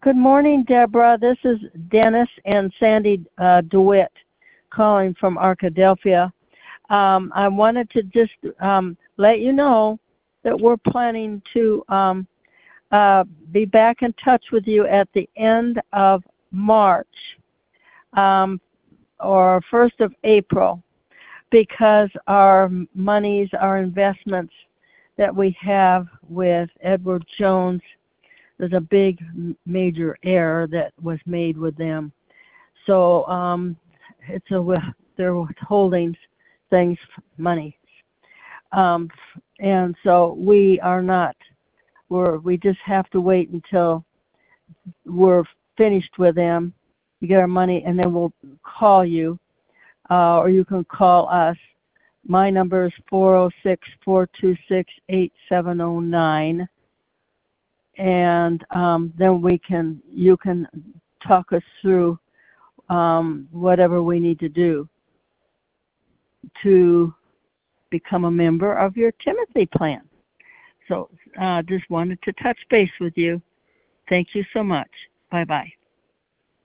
Good morning, Deborah. This is Dennis and Sandy DeWitt calling from Arkadelphia. I wanted to just let you know that we're planning to be back in touch with you at the end of March or 1st of April, because our monies, our investments that we have with Edward Jones, there's a big major error that was made with them. So they're withholding things, money. And so we are not. We just have to wait until we're finished with them to get our money, and then we'll call you, or you can call us. My number is 406-426-8709, and then you can talk us through whatever we need to do to become a member of your Timothy plan. So just wanted to touch base with you. Thank you so much. Bye-bye.